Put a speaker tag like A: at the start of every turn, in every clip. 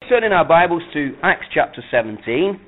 A: turn in our Bibles to Acts chapter 17.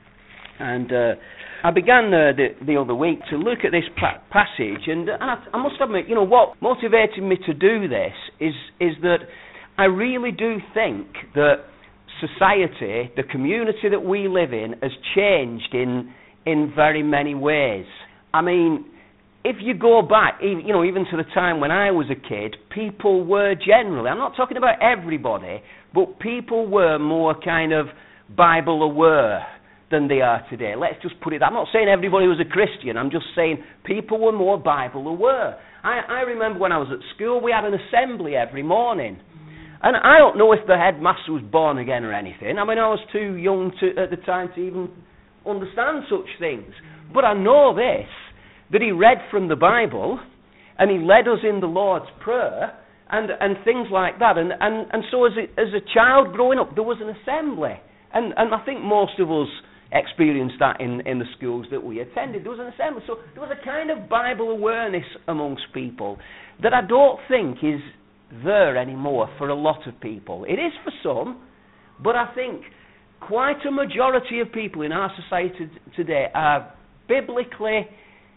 A: And I began the other week to look at this passage, and I must admit, what motivated me to do this is that I really do think that society, the community that we live in, has changed in very many ways. I mean, if you go back, even to the time when I was a kid, people were generally, I'm not talking about everybody, but people were more kind of Bible aware than they are today. Let's just put it, I'm not saying everybody was a Christian, I'm just saying people were more Bible aware. I remember when I was at school, we had an assembly every morning. And I don't know if the headmaster was born again or anything. I mean, I was too young at the time to even understand such things. But I know this, that he read from the Bible, and he led us in the Lord's Prayer, and things like that. And so as a child growing up, there was an assembly. And I think most of us experienced that in the schools that we attended. There was an assembly. So there was a kind of Bible awareness amongst people that I don't think is there anymore for a lot of people. It is for some, but I think quite a majority of people in our society today are biblically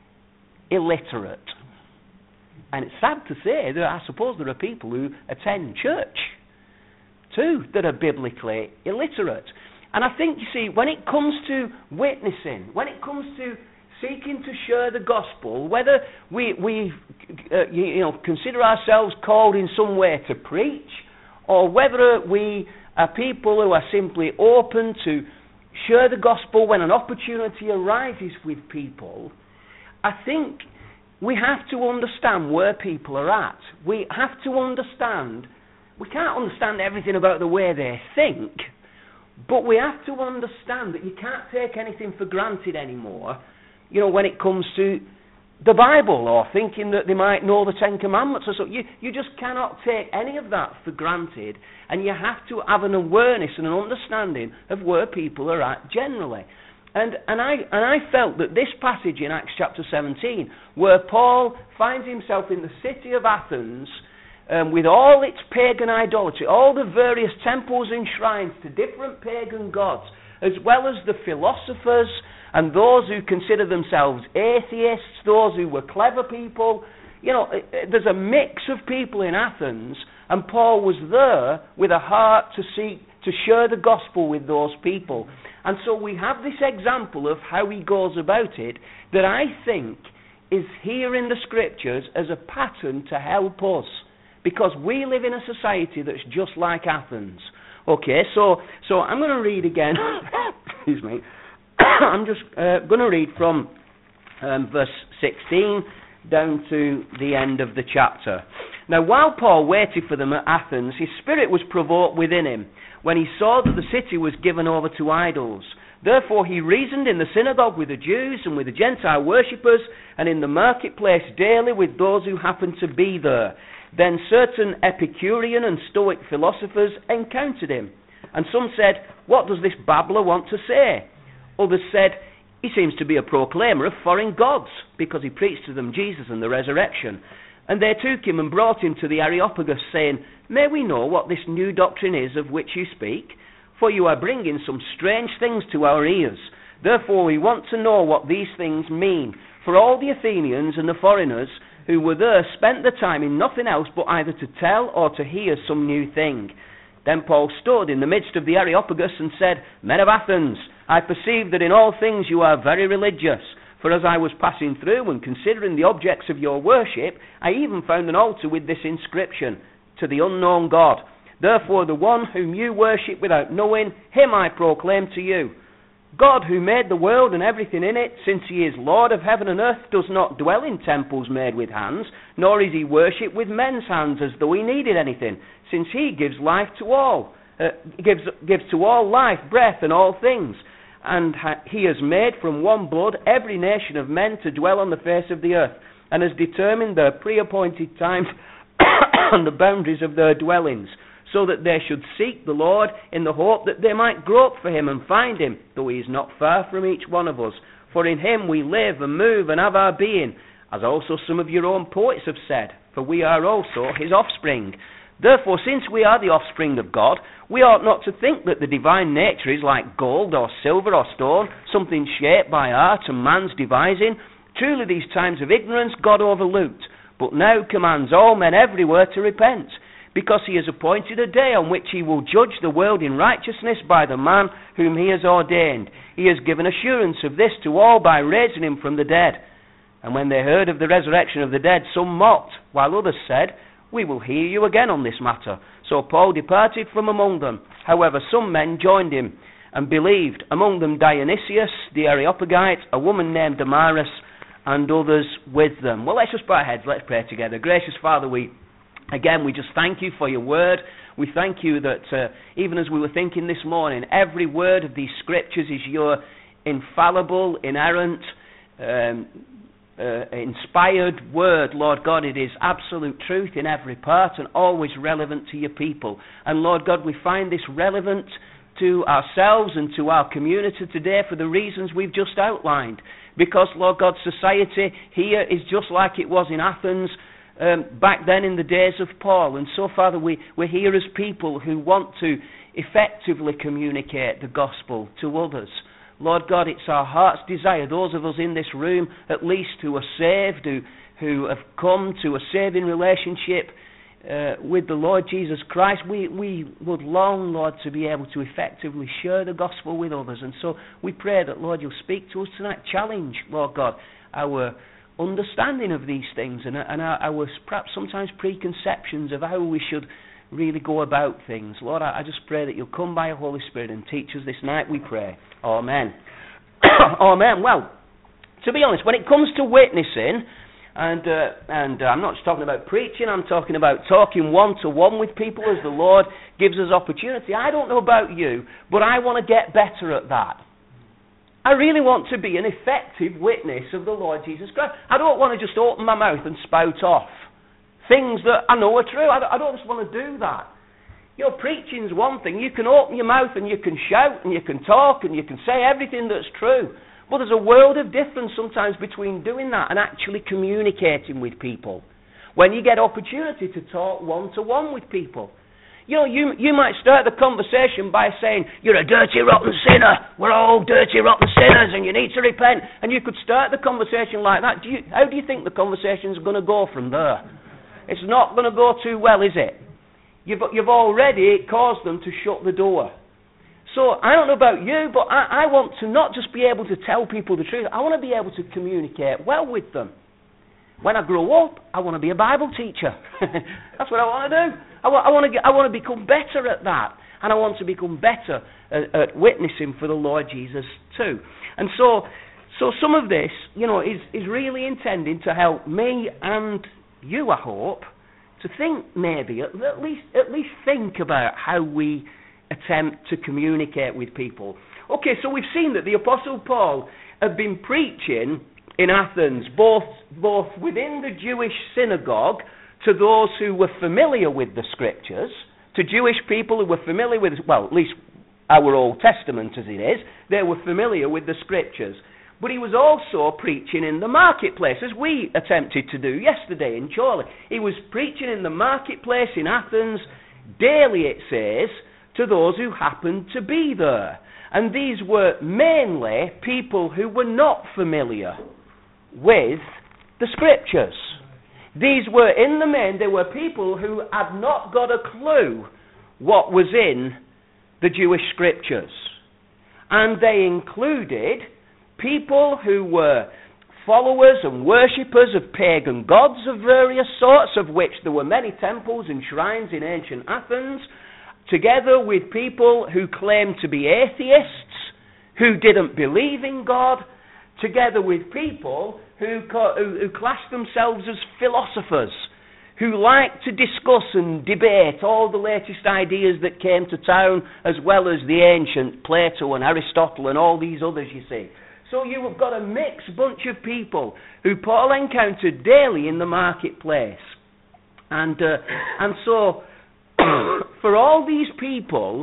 A: illiterate. And it's sad to say that I suppose there are people who attend church too that are biblically illiterate. And I think, you see, when it comes to witnessing, when it comes to seeking to share the gospel, whether we consider ourselves called in some way to preach, or whether we are people who are simply open to share the gospel when an opportunity arises with people, I think we have to understand where people are at. We have to understand, we can't understand everything about the way they think, but we have to understand that you can't take anything for granted anymore, when it comes to the Bible, or thinking that they might know the Ten Commandments or so. You just cannot take any of that for granted, and you have to have an awareness and an understanding of where people are at generally. And I felt that this passage in Acts chapter 17, where Paul finds himself in the city of Athens, with all its pagan idolatry, all the various temples and shrines to different pagan gods, as well as the philosophers and those who consider themselves atheists, those who were clever people. There's a mix of people in Athens, and Paul was there with a heart to seek to share the gospel with those people. And so we have this example of how he goes about it that I think is here in the Scriptures as a pattern to help us, because we live in a society that's just like Athens. Okay, so I'm going to read again. Excuse me. I'm just going to read from verse 16 down to the end of the chapter. Now, while Paul waited for them at Athens, his spirit was provoked within him when he saw that the city was given over to idols. Therefore he reasoned in the synagogue with the Jews and with the Gentile worshippers, and in the marketplace daily with those who happened to be there. Then certain Epicurean and Stoic philosophers encountered him, and some said, "What does this babbler want to say?" Others said, "He seems to be a proclaimer of foreign gods," because he preached to them Jesus and the resurrection. And they took him and brought him to the Areopagus, saying, "May we know what this new doctrine is of which you speak? For you are bringing some strange things to our ears. Therefore we want to know what these things mean." For all the Athenians and the foreigners who were there spent their time in nothing else but either to tell or to hear some new thing. Then Paul stood in the midst of the Areopagus and said, "Men of Athens, I perceive that in all things you are very religious. For as I was passing through and considering the objects of your worship, I even found an altar with this inscription, 'To the unknown God.' Therefore the one whom you worship without knowing, him I proclaim to you. God, who made the world and everything in it, since he is Lord of heaven and earth, does not dwell in temples made with hands, nor is he worshipped with men's hands as though he needed anything, since he gives life to all, gives to all life, breath, and all things. And he has made from one blood every nation of men to dwell on the face of the earth, and has determined their pre-appointed times and the boundaries of their dwellings, so that they should seek the Lord in the hope that they might grope for him and find him, though he is not far from each one of us. For in him we live and move and have our being, as also some of your own poets have said, for we are also his offspring. Therefore, since we are the offspring of God, we ought not to think that the divine nature is like gold or silver or stone, something shaped by art and man's devising. Truly these times of ignorance God overlooked, but now commands all men everywhere to repent, because he has appointed a day on which he will judge the world in righteousness by the man whom he has ordained. He has given assurance of this to all by raising him from the dead. And when they heard of the resurrection of the dead, some mocked, while others said, we will hear you again on this matter. So Paul departed from among them. However, some men joined him and believed, among them Dionysius the Areopagite, a woman named Damaris, and others with them. Well, let's just bow our heads, let's pray together. Gracious Father, we just thank you for your word. We thank you that even as we were thinking this morning, every word of these scriptures is your infallible, inerrant, inspired word. Lord God, it is absolute truth in every part and always relevant to your people. And Lord God, we find this relevant to ourselves and to our community today for the reasons we've just outlined. Because, Lord God, society here is just like it was in Athens back then in the days of Paul. And so, Father, we're here as people who want to effectively communicate the gospel to others. Lord God, it's our heart's desire, those of us in this room at least who are saved, who have come to a saving relationship with the Lord Jesus Christ, we would long, Lord, to be able to effectively share the gospel with others. And so we pray that, Lord, you'll speak to us tonight. Challenge, Lord God, our understanding of these things and our perhaps sometimes preconceptions of how we should really go about things. Lord, I just pray that you'll come by your Holy Spirit and teach us this night, we pray. Amen. Amen. Well, to be honest, when it comes to witnessing, and I'm not just talking about preaching, I'm talking about talking one-to-one with people as the Lord gives us opportunity. I don't know about you, but I want to get better at that. I really want to be an effective witness of the Lord Jesus Christ. I don't want to just open my mouth and spout off things that I know are true. I don't just want to do that. You know, preaching's one thing. You can open your mouth and you can shout and you can talk and you can say everything that's true. But there's a world of difference sometimes between doing that and actually communicating with people. When you get opportunity to talk one-to-one with people. You know, you might start the conversation by saying, you're a dirty, rotten sinner. We're all dirty, rotten sinners and you need to repent. And you could start the conversation like that. How do you think the conversation's going to go from there? It's not going to go too well, is it? You've already caused them to shut the door. So, I don't know about you, but I want to not just be able to tell people the truth. I want to be able to communicate well with them. When I grow up, I want to be a Bible teacher. That's what I want to do. I want to become better at that. And I want to become better at witnessing for the Lord Jesus too. And so some of this, you know, is really intending to help me and you, I hope, to think maybe, at least think about how we attempt to communicate with people. Okay, so we've seen that the Apostle Paul had been preaching in Athens, both within the Jewish synagogue, to those who were familiar with the Scriptures, to Jewish people who were familiar with, well, at least our Old Testament as it is, they were familiar with the Scriptures. But he was also preaching in the marketplace, as we attempted to do yesterday in Chorley. He was preaching in the marketplace in Athens, daily it says, to those who happened to be there. And these were mainly people who were not familiar with the Scriptures. These were, in the main, they were people who had not got a clue what was in the Jewish Scriptures. And they included people who were followers and worshippers of pagan gods of various sorts, of which there were many temples and shrines in ancient Athens, together with people who claimed to be atheists, who didn't believe in God, together with people who classed themselves as philosophers, who liked to discuss and debate all the latest ideas that came to town, as well as the ancient Plato and Aristotle and all these others, you see. So you have got a mixed bunch of people who Paul encountered daily in the marketplace. And so, for all these people,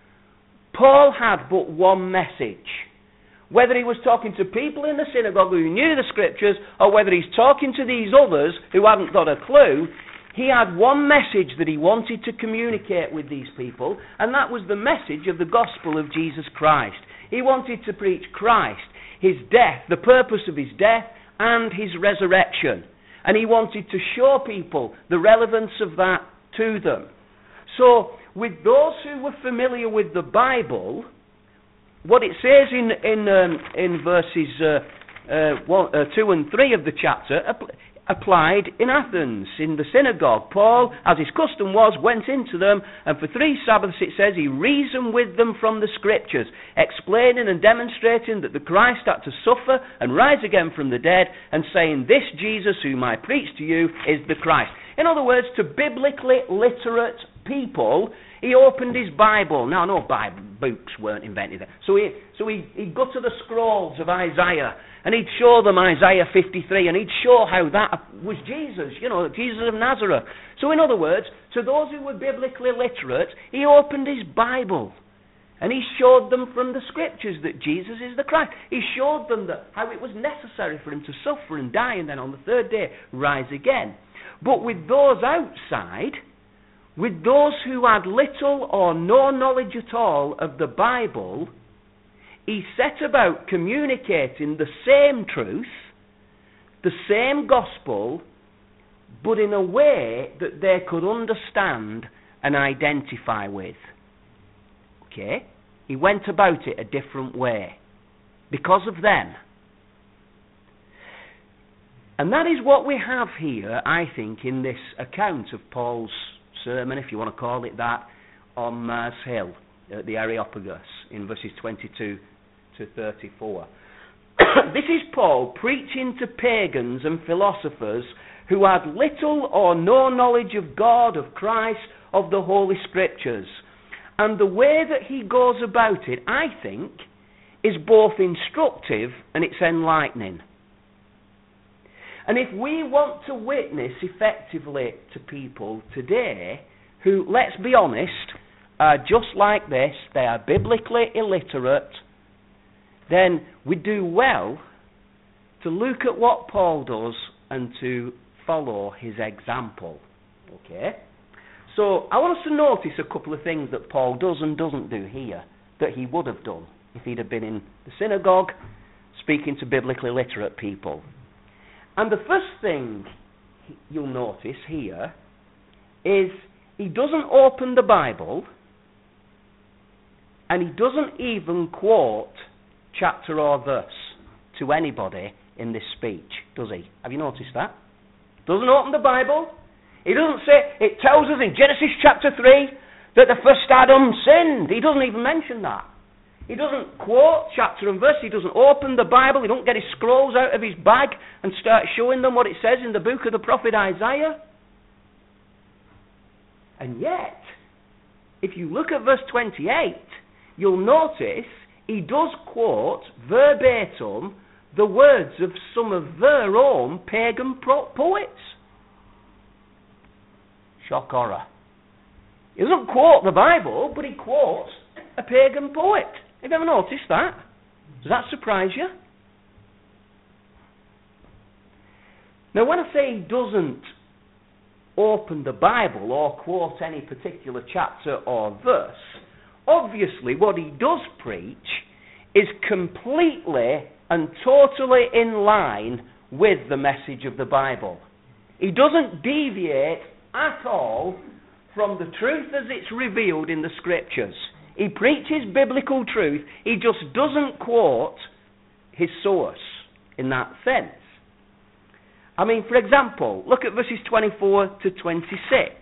A: Paul had but one message. Whether he was talking to people in the synagogue who knew the Scriptures, or whether he's talking to these others who hadn't got a clue, He had one message that he wanted to communicate with these people, and that was the message of the gospel of Jesus Christ. He wanted to preach Christ, his death, the purpose of his death, and his resurrection. And he wanted to show people the relevance of that to them. So, with those who were familiar with the Bible, what it says in verses 2 and 3 of the chapter applied in Athens, in the synagogue. Paul, as his custom was, went into them, and for 3 Sabbaths, it says, he reasoned with them from the Scriptures, explaining and demonstrating that the Christ had to suffer and rise again from the dead, and saying, this Jesus whom I preach to you is the Christ. In other words, to biblically literate people, he opened his Bible. Now, no Bible books weren't invented then. So he'd go to the scrolls of Isaiah, and he'd show them Isaiah 53, and he'd show how that was Jesus, Jesus of Nazareth. So in other words, to those who were biblically literate, he opened his Bible, and he showed them from the Scriptures that Jesus is the Christ. He showed them how it was necessary for him to suffer and die, and then on the 3rd day rise again. But with those outside, with those who had little or no knowledge at all of the Bible, he set about communicating the same truth, the same gospel, but in a way that they could understand and identify with. Okay? He went about it a different way because of them. And that is what we have here, I think, in this account of Paul's sermon, if you want to call it that, on Mars Hill, at the Areopagus, in verses 22 to 34. This is Paul preaching to pagans and philosophers who had little or no knowledge of God, of Christ, of the Holy Scriptures. And the way that he goes about it, I think, is both instructive and it's enlightening. And if we want to witness effectively to people today who, let's be honest, are just like this, they are biblically illiterate, then we do well to look at what Paul does and to follow his example. Okay? So I want us to notice a couple of things that Paul does and doesn't do here that he would have done if he'd have been in the synagogue speaking to biblically literate people. And the first thing you'll notice here is he doesn't open the Bible and he doesn't even quote chapter or verse to anybody in this speech, does he? Have you noticed that? Doesn't open the Bible. He doesn't say, it tells us in Genesis chapter 3 that the first Adam sinned. He doesn't even mention that. He doesn't quote chapter and verse. He doesn't open the Bible. He don't get his scrolls out of his bag and start showing them what it says in the book of the prophet Isaiah. And yet, if you look at verse 28, you'll notice he does quote verbatim the words of some of their own pagan poets. Shock horror. He doesn't quote the Bible, but he quotes a pagan poet. Have you ever noticed that? Does that surprise you? Now, when I say he doesn't open the Bible or quote any particular chapter or verse, obviously what he does preach is completely and totally in line with the message of the Bible. He doesn't deviate at all from the truth as it's revealed in the Scriptures. He preaches biblical truth. He just doesn't quote his source in that sense. I mean, for example, look at verses 24 to 26.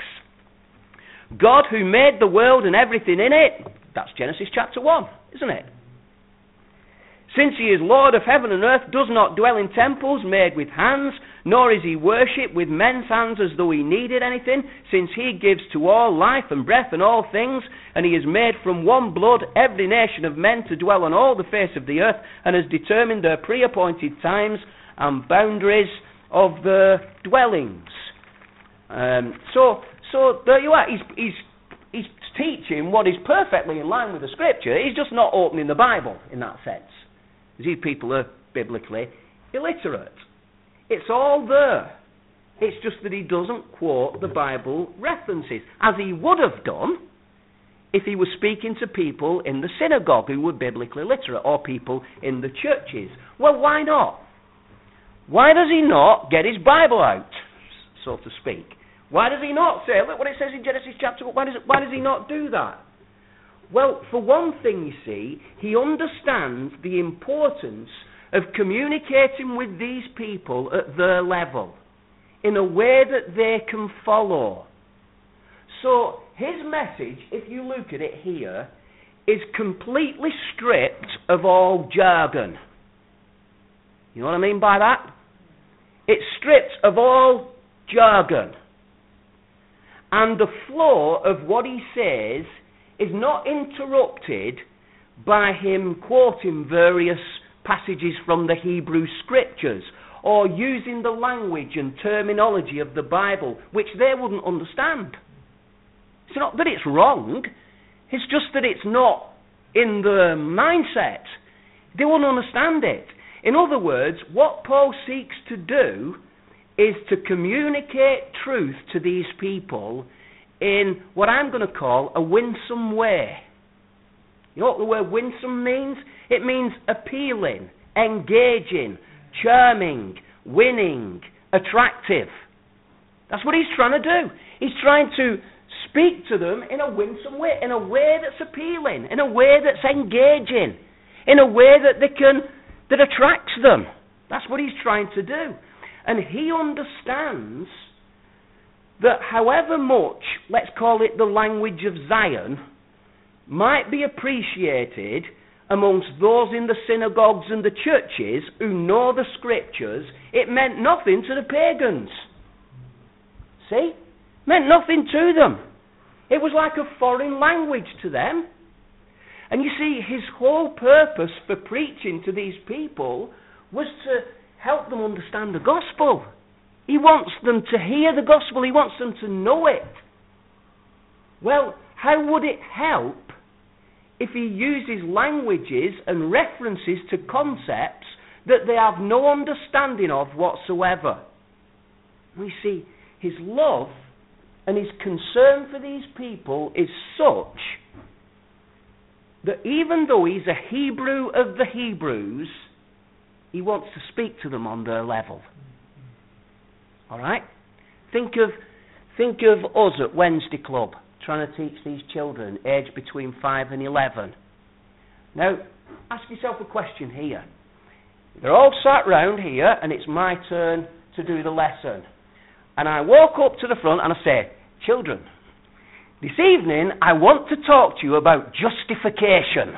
A: God who made the world and everything in it, that's Genesis chapter 1, isn't it? Since he is Lord of heaven and earth, does not dwell in temples made with hands, nor is he worshipped with men's hands as though he needed anything, since he gives to all life and breath and all things, and he has made from one blood every nation of men to dwell on all the face of the earth, and has determined their pre-appointed times and boundaries of their dwellings. So there you are. He's teaching what is perfectly in line with the Scripture. He's just not opening the Bible in that sense. These people are biblically illiterate. It's all there. It's just that he doesn't quote the Bible references, as he would have done if he was speaking to people in the synagogue who were biblically literate, or people in the churches. Well, why not? Why does he not get his Bible out, so to speak? Why does he not say, look what it says in Genesis chapter 1, why does he not do that? Well, for one thing, you see, he understands the importance of communicating with these people at their level in a way that they can follow. So his message, if you look at it here, is completely stripped of all jargon. You know what I mean by that? It's stripped of all jargon. And the flow of what he says is not interrupted by him quoting various passages from the Hebrew Scriptures or using the language and terminology of the Bible, which they wouldn't understand. It's not that it's wrong, it's just that it's not in the mindset. They wouldn't understand it. In other words, what Paul seeks to do is to communicate truth to these people in what I'm going to call a winsome way. You know what the word winsome means? It means appealing, engaging, charming, winning, attractive. That's what he's trying to do. He's trying to speak to them in a winsome way, in a way that's appealing, in a way that's engaging, in a way that attracts them. That's what he's trying to do. And he understands that however much, let's call it the language of Zion, might be appreciated amongst those in the synagogues and the churches who know the Scriptures, it meant nothing to the pagans. See? Meant nothing to them. It was like a foreign language to them. And you see, his whole purpose for preaching to these people was to help them understand the gospel. He wants them to hear the gospel. He wants them to know it. Well, how would it help if he uses languages and references to concepts that they have no understanding of whatsoever? We see his love and his concern for these people is such that even though he's a Hebrew of the Hebrews, he wants to speak to them on their level. All right? Think of us at Wednesday Club trying to teach these children aged between 5 and 11. Now, ask yourself a question here. They're all sat round here, and it's my turn to do the lesson. And I walk up to the front and I say, children, this evening I want to talk to you about justification.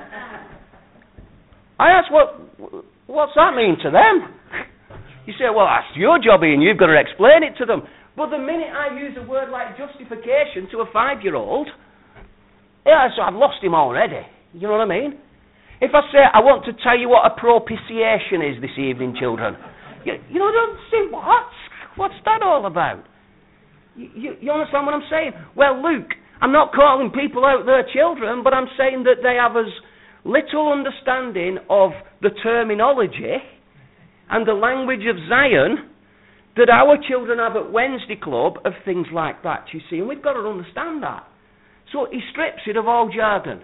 A: I ask, what's that mean to them? You say, well, that's your job, Ian, you've got to explain it to them. But the minute I use a word like justification to a 5-year-old, yeah, so I've lost him already. You know what I mean? If I say, I want to tell you what a propitiation is this evening, children, you don't say, what? What's that all about? You understand what I'm saying? Well, Luke, I'm not calling people out their children, but I'm saying that they have as little understanding of the terminology and the language of Zion that our children have at Wednesday Club of things like that, you see, and we've got to understand that. So he strips it of all jargon.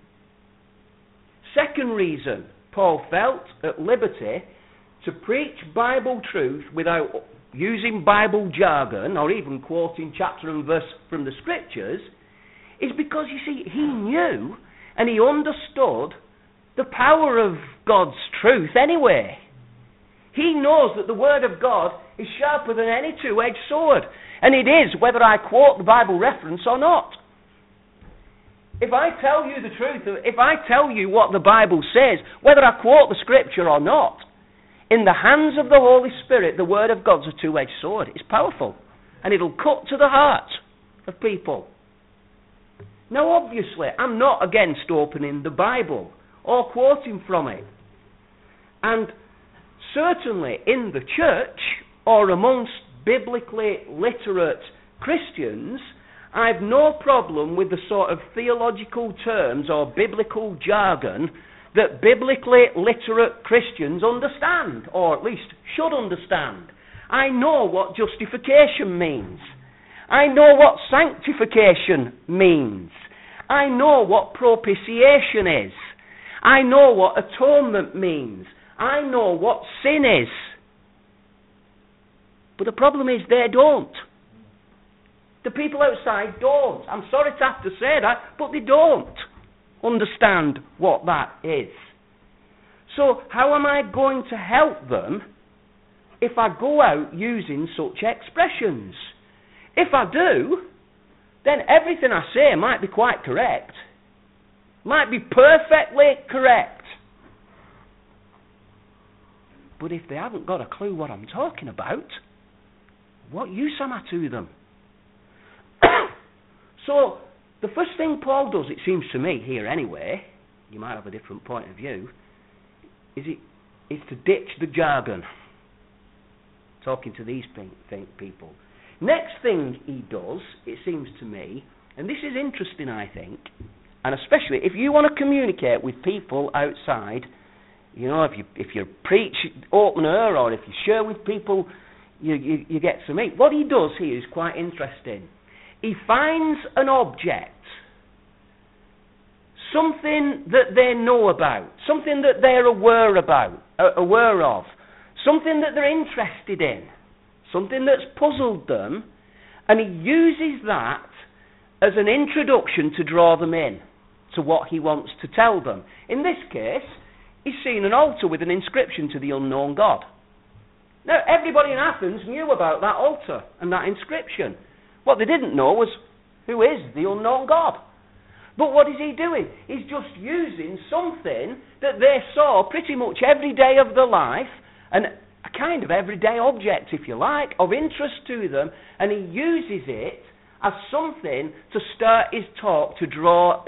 A: Second reason Paul felt at liberty to preach Bible truth without using Bible jargon or even quoting chapter and verse from the Scriptures is because, you see, he knew and he understood the power of God's truth anyway. He knows that the Word of God is sharper than any two-edged sword. And it is, whether I quote the Bible reference or not. If I tell you the truth, if I tell you what the Bible says, whether I quote the Scripture or not, in the hands of the Holy Spirit, the Word of God's a two-edged sword. It's powerful. And it'll cut to the heart of people. Now, obviously, I'm not against opening the Bible or quoting from it. And certainly in the church or amongst biblically literate Christians, I've no problem with the sort of theological terms or biblical jargon that biblically literate Christians understand, or at least should understand. I know what justification means. I know what sanctification means. I know what propitiation is. I know what atonement means. I know what sin is. But the problem is they don't. The people outside don't. I'm sorry to have to say that, but they don't understand what that is. So how am I going to help them if I go out using such expressions? If I do, then everything I say might be quite correct. Might be perfectly correct. But if they haven't got a clue what I'm talking about, what use am I to them? So, the first thing Paul does, it seems to me here anyway, you might have a different point of view, is to ditch the jargon. Talking to these people. Next thing he does, it seems to me, and this is interesting I think, and especially if you want to communicate with people outside, you know, if you preach open air or if you share with people, you get to meet. What he does here is quite interesting. He finds an object, something that they know about, something that they're aware of, something that they're interested in, something that's puzzled them, and he uses that as an introduction to draw them in to what he wants to tell them. In this case, he's seen an altar with an inscription to the unknown God. Now, everybody in Athens knew about that altar and that inscription. What they didn't know was, who is the unknown God? But what is he doing? He's just using something that they saw pretty much every day of their life, and a kind of everyday object, if you like, of interest to them, and he uses it as something to start his talk, to draw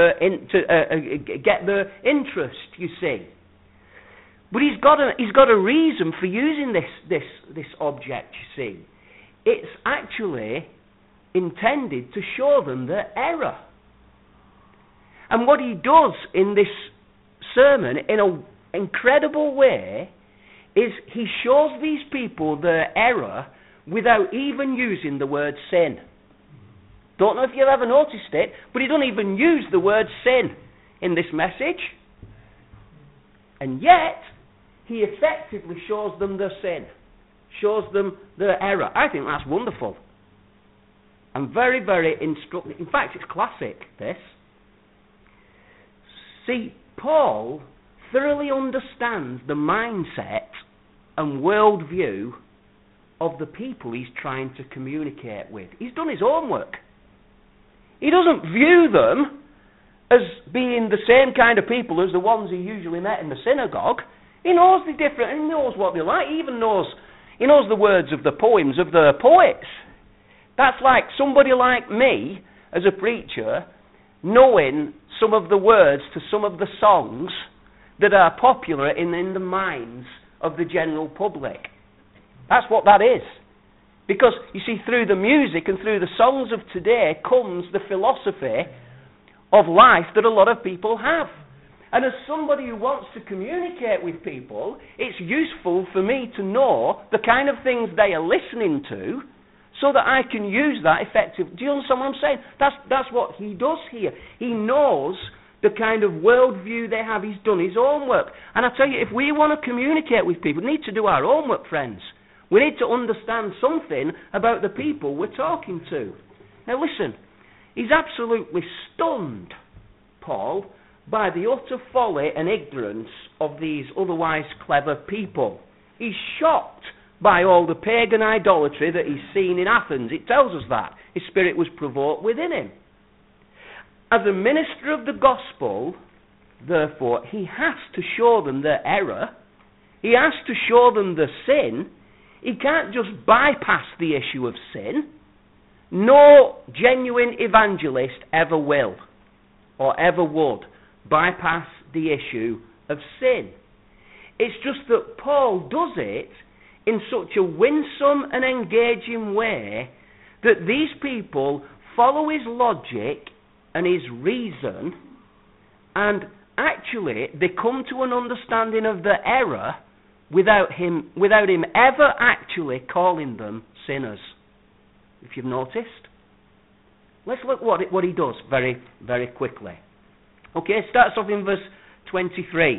A: get their interest, you see. But he's got a reason for using this object, you see. It's actually intended to show them their error. And what he does in this sermon, in an incredible way, is he shows these people their error without even using the word sin. Don't know if you've ever noticed it, but he doesn't even use the word sin in this message. And yet, he effectively shows them their sin, shows them their error. I think that's wonderful. And very, very instructive. In fact, it's classic, this. See, Paul thoroughly understands the mindset and worldview of the people he's trying to communicate with. He's done his homework. He doesn't view them as being the same kind of people as the ones he usually met in the synagogue. He knows the different, he knows what they're like. He knows the words of the poems of the poets. That's like somebody like me, as a preacher, knowing some of the words to some of the songs that are popular in the minds of the general public. That's what that is. Because, you see, through the music and through the songs of today comes the philosophy of life that a lot of people have. And as somebody who wants to communicate with people, it's useful for me to know the kind of things they are listening to so that I can use that effectively. Do you understand what I'm saying? That's what he does here. He knows the kind of worldview they have. He's done his homework. And I tell you, if we want to communicate with people, we need to do our homework, friends. We need to understand something about the people we're talking to. Now listen, he's absolutely stunned, Paul, by the utter folly and ignorance of these otherwise clever people. He's shocked by all the pagan idolatry that he's seen in Athens. It tells us that. His spirit was provoked within him. As a minister of the gospel, therefore, he has to show them their error. He has to show them the sin. He can't just bypass the issue of sin. No genuine evangelist ever will or ever would bypass the issue of sin. It's just that Paul does it in such a winsome and engaging way that these people follow his logic and his reason, and actually they come to an understanding of the error without him ever actually calling them sinners. If you've noticed. Let's look what he does very, very quickly. Okay, it starts off in verse 23.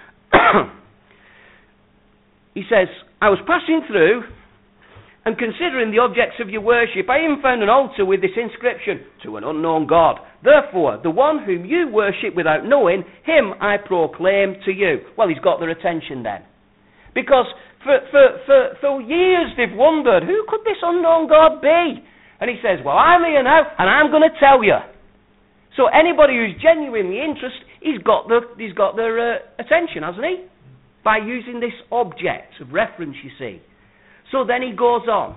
A: He says, I was passing through and considering the objects of your worship, I even found an altar with this inscription, to an unknown God. Therefore, the one whom you worship without knowing, him I proclaim to you. Well, he's got their attention then. Because for years they've wondered, who could this unknown God be? And he says, well, I'm here now, and I'm going to tell you. So anybody who's genuinely interested, he's got their attention, hasn't he? By using this object of reference, you see. So then he goes on.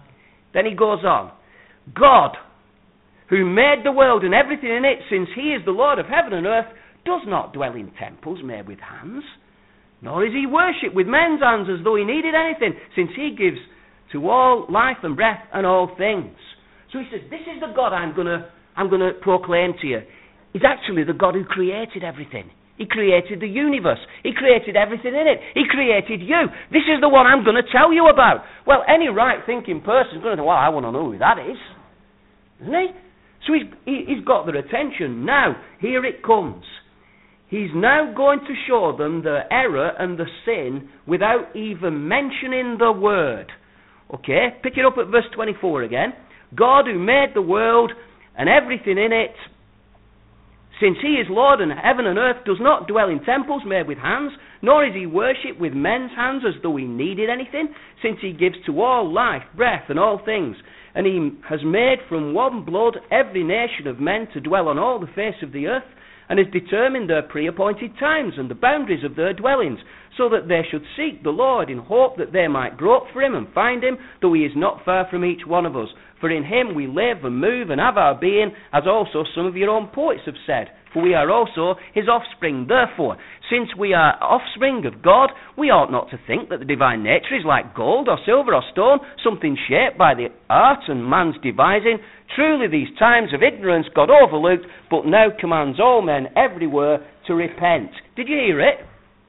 A: God, who made the world and everything in it, since he is the Lord of heaven and earth, does not dwell in temples made with hands, nor is he worshipped with men's hands as though he needed anything, since he gives to all life and breath and all things. So he says, this is the God I'm going to proclaim to you. He's actually the God who created everything. He created the universe. He created everything in it. He created you. This is the one I'm going to tell you about. Well, any right-thinking person is going to say, well, I want to know who that is. Isn't he? So he's got their attention. Now, here it comes. He's now going to show them the error and the sin without even mentioning the word. Okay, pick it up at verse 24 again. God who made the world and everything in it, since he is Lord in heaven and earth, does not dwell in temples made with hands, nor is he worshipped with men's hands as though he needed anything, since he gives to all life, breath, and all things. And he has made from one blood every nation of men to dwell on all the face of the earth, and has determined their pre-appointed times and the boundaries of their dwellings, so that they should seek the Lord in hope that they might grope for him and find him, though he is not far from each one of us. For in him we live and move and have our being, as also some of your own poets have said. For we are also his offspring. Therefore, since we are offspring of God, we ought not to think that the divine nature is like gold or silver or stone, something shaped by the art and man's devising. Truly these times of ignorance God overlooked, but now commands all men everywhere to repent. Did you hear it?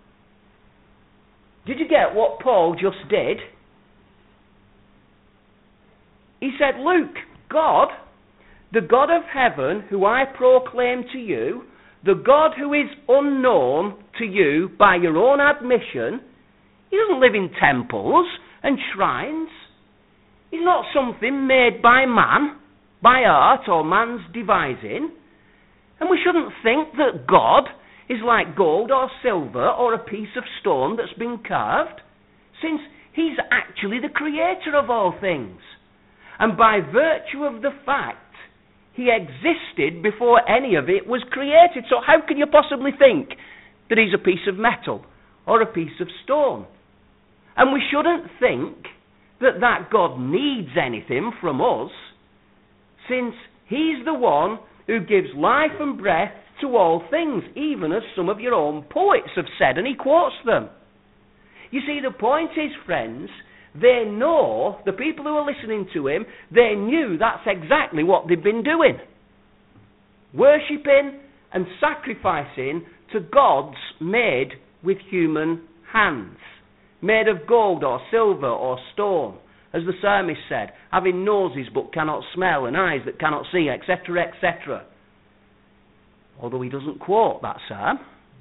A: Did you get what Paul just did? He said, look, God, the God of heaven, who I proclaim to you, the God who is unknown to you by your own admission, he doesn't live in temples and shrines. He's not something made by man, by art or man's devising. And we shouldn't think that God is like gold or silver or a piece of stone that's been carved, since he's actually the creator of all things. And by virtue of the fact he existed before any of it was created. So how can you possibly think that he's a piece of metal or a piece of stone? And we shouldn't think that God needs anything from us, since he's the one who gives life and breath to all things, even as some of your own poets have said, and he quotes them. You see, the point is, friends, they know, the people who are listening to him, they knew that's exactly what they've been doing. Worshipping and sacrificing to gods made with human hands, made of gold or silver or stone. As the psalmist said, having noses but cannot smell and eyes that cannot see, etc., etc. Although he doesn't quote that psalm.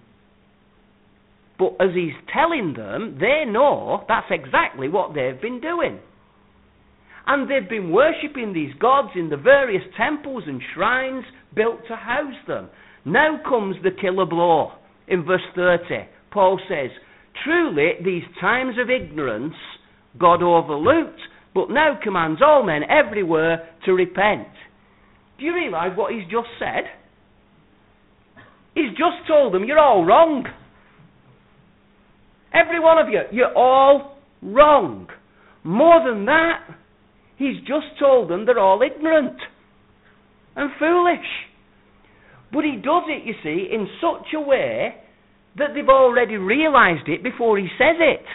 A: But as he's telling them, they know that's exactly what they've been doing. And they've been worshipping these gods in the various temples and shrines built to house them. Now comes the killer blow. In verse 30, Paul says, truly these times of ignorance God overlooked, but now commands all men everywhere to repent. Do you realise what he's just said? He's just told them, you're all wrong. Every one of you, you're all wrong. More than that, he's just told them they're all ignorant and foolish. But he does it, you see, in such a way that they've already realised it before he says it.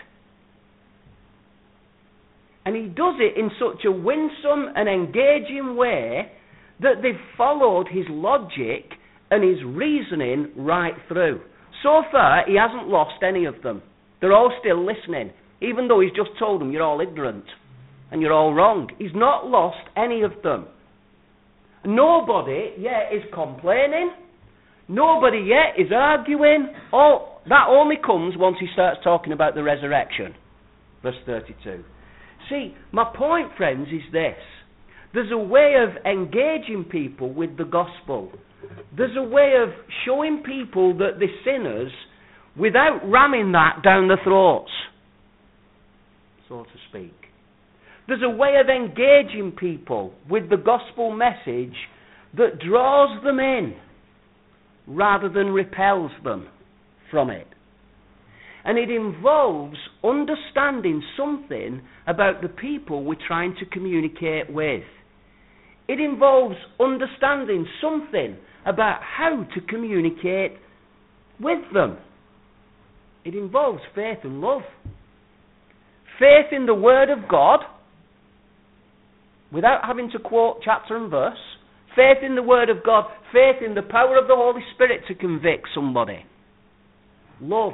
A: And he does it in such a winsome and engaging way that they've followed his logic and his reasoning right through. So far, he hasn't lost any of them. They're all still listening, even though he's just told them you're all ignorant and you're all wrong. He's not lost any of them. Nobody yet is complaining. Nobody yet is arguing. That only comes once he starts talking about the resurrection. Verse 32. See, my point, friends, is this. There's a way of engaging people with the gospel. There's a way of showing people that they're sinners without ramming that down their throats, so to speak. There's a way of engaging people with the gospel message that draws them in rather than repels them from it. And it involves understanding something about the people we're trying to communicate with. It involves understanding something about how to communicate with them. It involves faith and love. Faith in the Word of God, without having to quote chapter and verse. Faith in the Word of God. Faith in the power of the Holy Spirit to convict somebody. Love.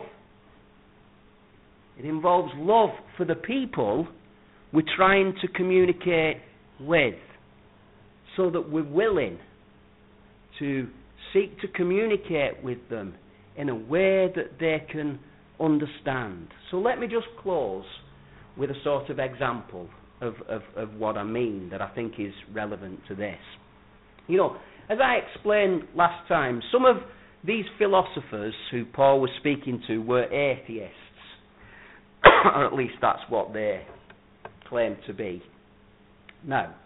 A: It involves love for the people we're trying to communicate with, so that we're willing to seek to communicate with them in a way that they can understand. So let me just close with a sort of example of what I mean that I think is relevant to this. You know, as I explained last time, some of these philosophers who Paul was speaking to were atheists, or at least that's what they claim to be. Now,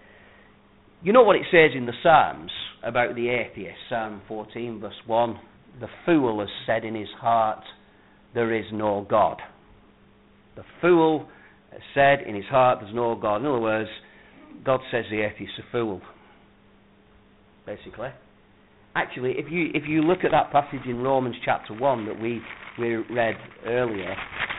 A: you know what it says in the Psalms about the atheist? Psalm 14 verse 1, the fool has said in his heart, there is no God. The fool has said in his heart, there's no God. In other words, God says the atheist's a fool, basically. Actually, if you look at that passage in Romans chapter 1 that we read earlier,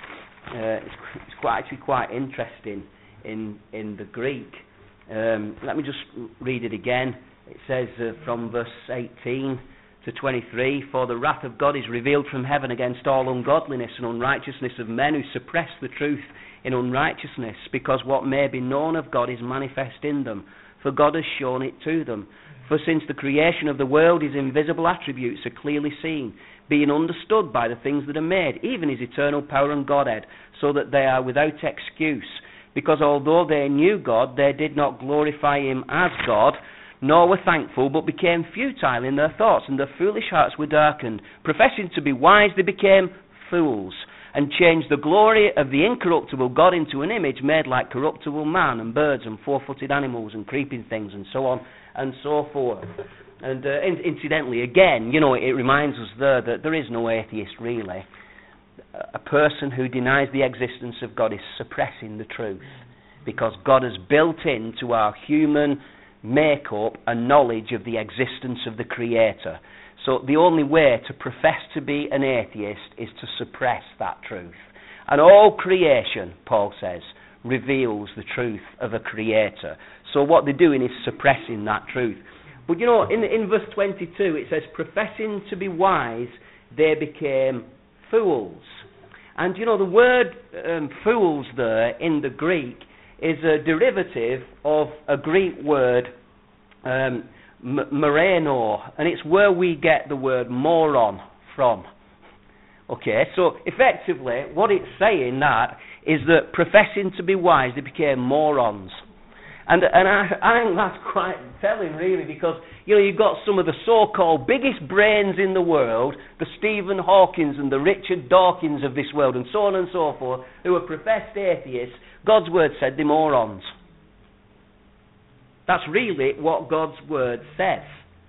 A: it's quite interesting in the Greek. Let me just read it again. It says from verse 18 to 23, for the wrath of God is revealed from heaven against all ungodliness and unrighteousness of men who suppress the truth in unrighteousness, because what may be known of God is manifest in them, for God has shown it to them. For since the creation of the world his invisible attributes are clearly seen, being understood by the things that are made, even his eternal power and Godhead, so that they are without excuse. Because although they knew God, they did not glorify him as God, nor were thankful, but became futile in their thoughts, and their foolish hearts were darkened. Professing to be wise, they became fools, and changed the glory of the incorruptible God into an image made like corruptible man, and birds, and four-footed animals, and creeping things, and so on, and so forth. And incidentally, again, you know, it reminds us there that there is no atheist, really. A person who denies the existence of God is suppressing the truth, because God has built into our human makeup a knowledge of the existence of the Creator. So the only way to profess to be an atheist is to suppress that truth. And all creation, Paul says, reveals the truth of a Creator. So what they're doing is suppressing that truth. But you know, in verse 22 it says, professing to be wise, they became fools. And you know, the word fools there in the Greek is a derivative of a Greek word, moreno, and it's where we get the word moron from. Okay, so effectively what it's saying that is that professing to be wise, they became morons. And I think that's quite telling, really, because you know, you've got some of the so-called biggest brains in the world, the Stephen Hawkins and the Richard Dawkins of this world, and so on and so forth, who are professed atheists. God's word said they're morons. That's really what God's word says.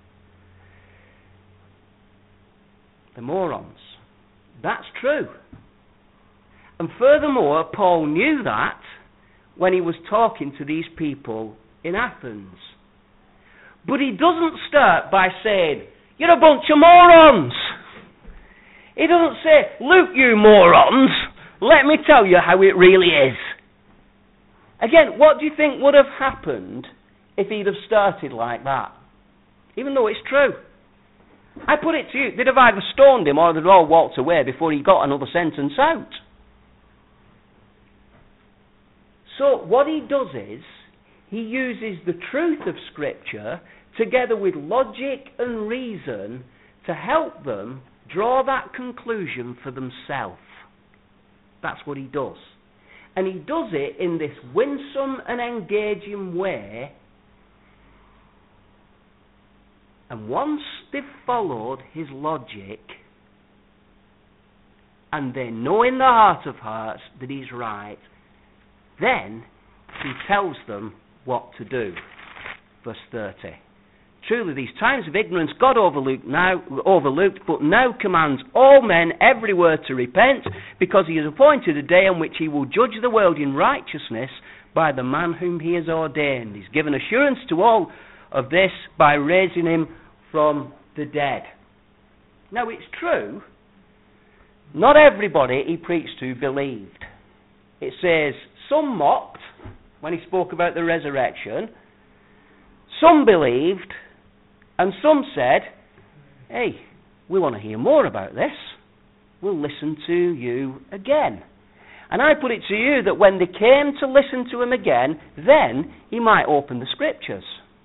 A: They're morons. That's true. And furthermore, Paul knew that when he was talking to these people in Athens. But he doesn't start by saying, you're a bunch of morons. He doesn't say, look, you morons, let me tell you how it really is. Again, what do you think would have happened if he'd have started like that? Even though it's true. I put it to you, they'd have either stoned him or they'd all walked away before he got another sentence out. So what he does is, he uses the truth of Scripture together with logic and reason to help them draw that conclusion for themselves. That's what he does. And he does it in this winsome and engaging way. And once they've followed his logic, and they know in their heart of hearts that he's right, then he tells them what to do. Verse 30. Truly these times of ignorance God overlooked, but now commands all men everywhere to repent, because he has appointed a day on which he will judge the world in righteousness by the man whom he has ordained. He's given assurance to all of this by raising him from the dead. Now it's true, not everybody he preached to believed. It says some mocked when he spoke about the resurrection, some believed, and some said, hey, we want to hear more about this. We'll listen to you again. And I put it to you that when they came to listen to him again, then he might open the Scriptures.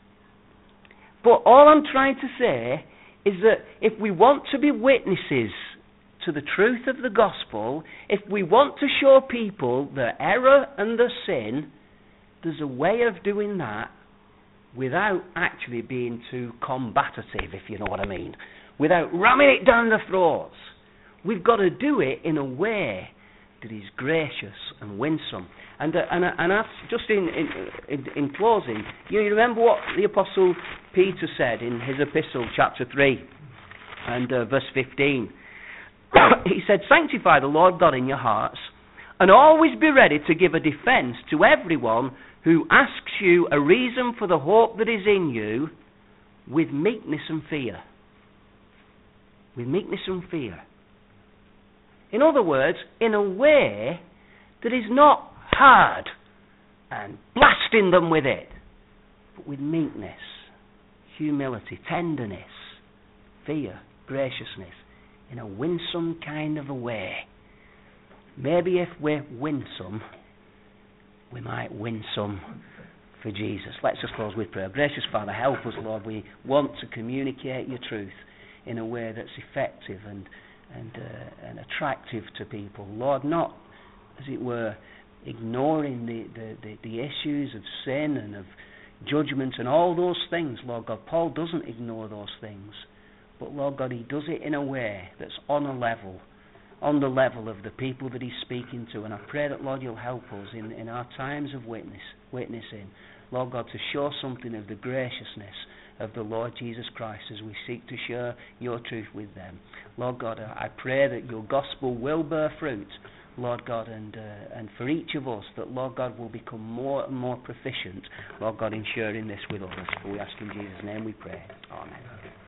A: But all I'm trying to say is that if we want to be witnesses to the truth of the gospel, if we want to show people their error and their sin, there's a way of doing that without actually being too combative, if you know what I mean. Without ramming it down their throats. We've got to do it in a way that is gracious and winsome. And that's just in closing, you remember what the Apostle Peter said in his epistle, chapter 3, and verse 15. He said, sanctify the Lord God in your hearts, and always be ready to give a defense to everyone who asks you a reason for the hope that is in you, with meekness and fear. With meekness and fear. In other words, in a way that is not hard and blasting them with it, but with meekness, humility, tenderness, fear, graciousness, in a winsome kind of a way. Maybe if we're winsome, we might win some for Jesus. Let's just close with prayer. Gracious Father, help us, Lord. We want to communicate your truth in a way that's effective and attractive to people. Lord, not, as it were, ignoring the issues of sin and of judgment and all those things, Lord God. Paul doesn't ignore those things. But, Lord God, he does it in a way that's on the level of the people that he's speaking to. And I pray that, Lord, you'll help us in our times of witnessing, Lord God, to show something of the graciousness of the Lord Jesus Christ as we seek to share your truth with them. Lord God, I pray that your gospel will bear fruit, Lord God, and for each of us, that, Lord God, will become more and more proficient, Lord God, in sharing this with others. For we ask in Jesus' name we pray. Amen.